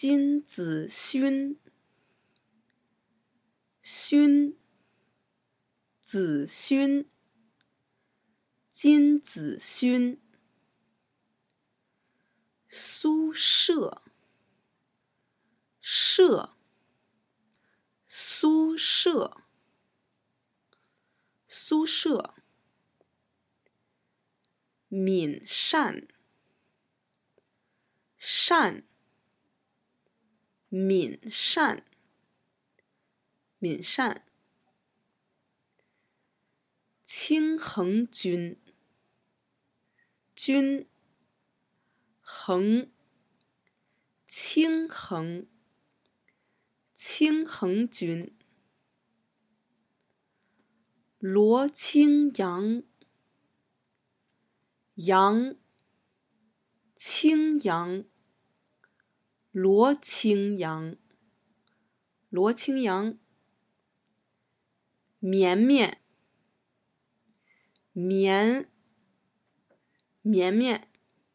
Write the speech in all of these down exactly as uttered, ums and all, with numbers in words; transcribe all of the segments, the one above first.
金子勋，勋，子勋，金子勋。苏舍，舍，苏舍，苏舍。敏善，善，敏善，敏善。清衡君，君，衡，清衡，清衡君。罗清扬，扬，清扬，罗清扬，罗清扬。绵绵，绵，绵绵。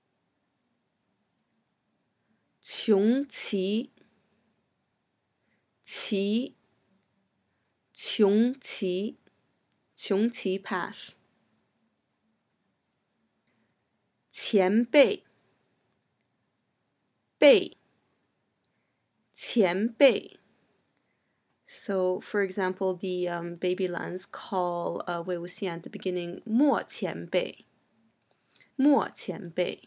穷奇，奇，穷奇，穷奇 path。前辈，辈，前辈。So, for example, the um, baby lambs call uh, 魏无羡 at the beginning 莫前辈，莫前辈。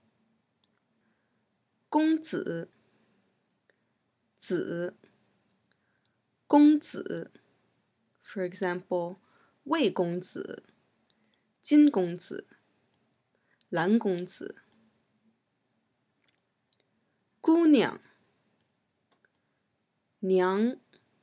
公子，子，公子。For example, 魏公子，金公子，蓝公子。姑娘，娘，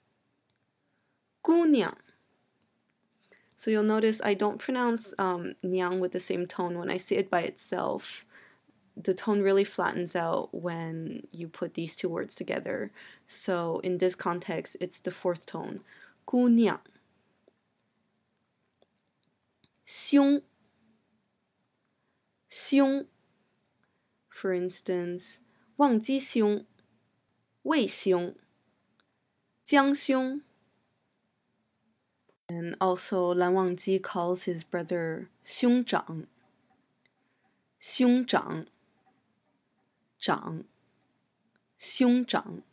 姑娘。So you'll notice I don't pronounce um, 娘 with the same tone when I say it by itself. The tone really flattens out when you put these two words together. So in this context, it's the fourth tone. 姑娘。兄，兄。For instance, 忘机兄，魏兄，江兄。And also, 蓝忘机 calls his brother 兄长，兄长，长，兄长。